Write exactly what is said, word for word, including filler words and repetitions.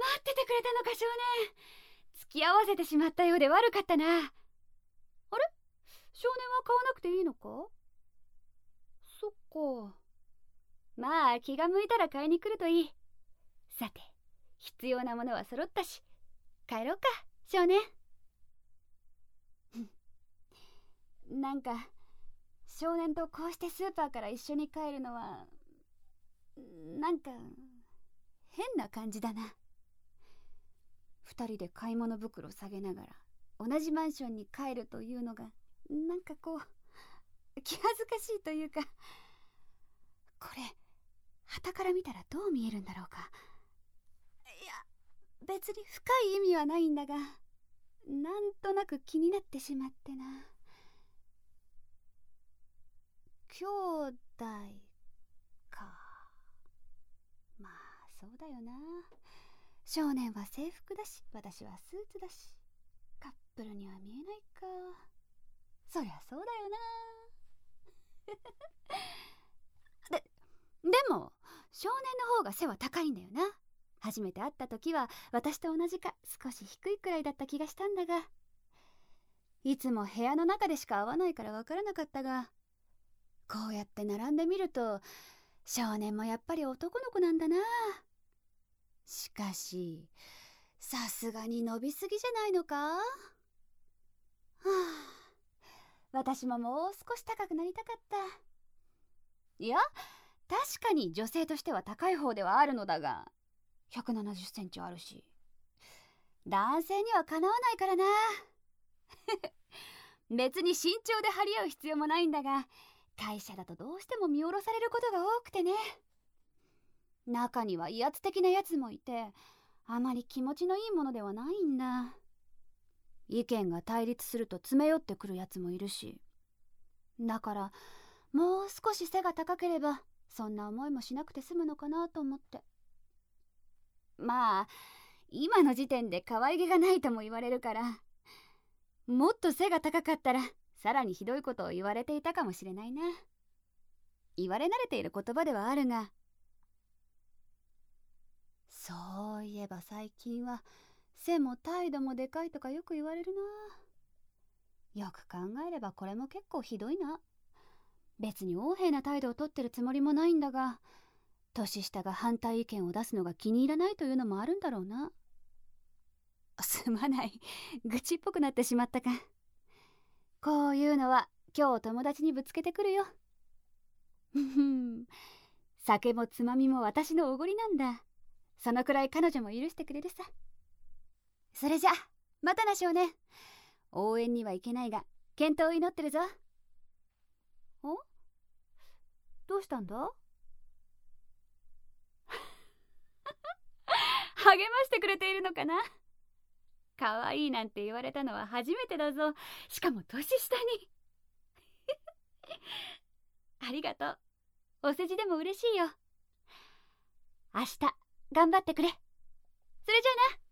っててくれたのか少年。付き合わせてしまったようで悪かったな。あれ、少年は買わなくていいのか？そっか。まあ気が向いたら買いに来るといい。さて、必要なものは揃ったし、帰ろうか少年。なんか少年とこうしてスーパーから一緒に帰るのはなんか変な感じだな。二人で買い物袋下げながら同じマンションに帰るというのがなんかこう気恥ずかしいというか、これ傍から見たらどう見えるんだろうか。いや別に深い意味はないんだが、なんとなく気になってしまってな。兄弟か。まあそうだよな。少年は制服だし、私はスーツだし、カップルには見えないか。そりゃそうだよな。で、でも少年の方が背は高いんだよな。初めて会った時は私と同じか少し低いくらいだった気がしたんだが、いつも部屋の中でしか会わないから分からなかったが、こうやって並んでみると少年もやっぱり男の子なんだな。しかしさすがに伸びすぎじゃないのか。はあ、私ももう少し高くなりたかった。いや確かに女性としては高い方ではあるのだが、ひゃくななじゅっセンチあるし、男性にはかなわないからな。別に身長で張り合う必要もないんだが、会社だとどうしても見下ろされることが多くてね。中には威圧的なやつもいて、あまり気持ちのいいものではないんだ。意見が対立すると詰め寄ってくるやつもいるし、だからもう少し背が高ければそんな思いもしなくて済むのかなと思って。まあ今の時点で可愛げがないとも言われるから、もっと背が高かったらさらにひどいことを言われていたかもしれないな。言われ慣れている言葉ではあるが、そういえば最近は背も態度もでかいとかよく言われるな。よく考えればこれも結構ひどいな。別に横柄な態度をとってるつもりもないんだが、年下が反対意見を出すのが気に入らないというのもあるんだろうな。すまない、愚痴っぽくなってしまったか。こういうのは今日友達にぶつけてくるよ。酒もつまみも私のおごりなんだ。そのくらい彼女も許してくれるさ。それじゃまたな少年。応援には行けないが健闘を祈ってるぞ。お？どうしたんだ？励ましてくれているのかな。可愛いなんて言われたのは初めてだぞ。しかも年下に。ありがとう。お世辞でも嬉しいよ。明日頑張ってくれ。それじゃあな。